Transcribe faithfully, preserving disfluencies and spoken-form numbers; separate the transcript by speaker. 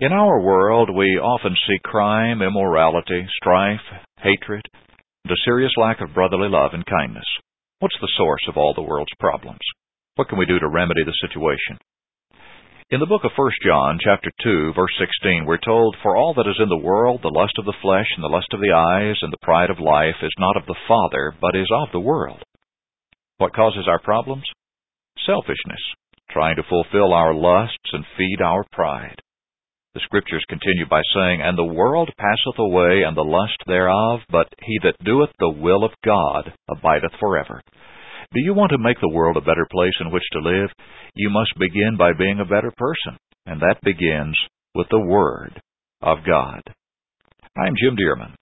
Speaker 1: In our world, we often see crime, immorality, strife, hatred, and a serious lack of brotherly love and kindness. What's the source of all the world's problems? What can we do to remedy the situation? In the book of First John, chapter two, verse sixteen, we're told, "For all that is in the world, the lust of the flesh, and the lust of the eyes, and the pride of life, is not of the Father, but is of the world." What causes our problems? Selfishness, trying to fulfill our lusts and feed our pride. The Scriptures continue by saying, "And the world passeth away, and the lust thereof, but he that doeth the will of God abideth forever." Do you want to make the world a better place in which to live? You must begin by being a better person, and that begins with the Word of God. I'm Jim Dearman.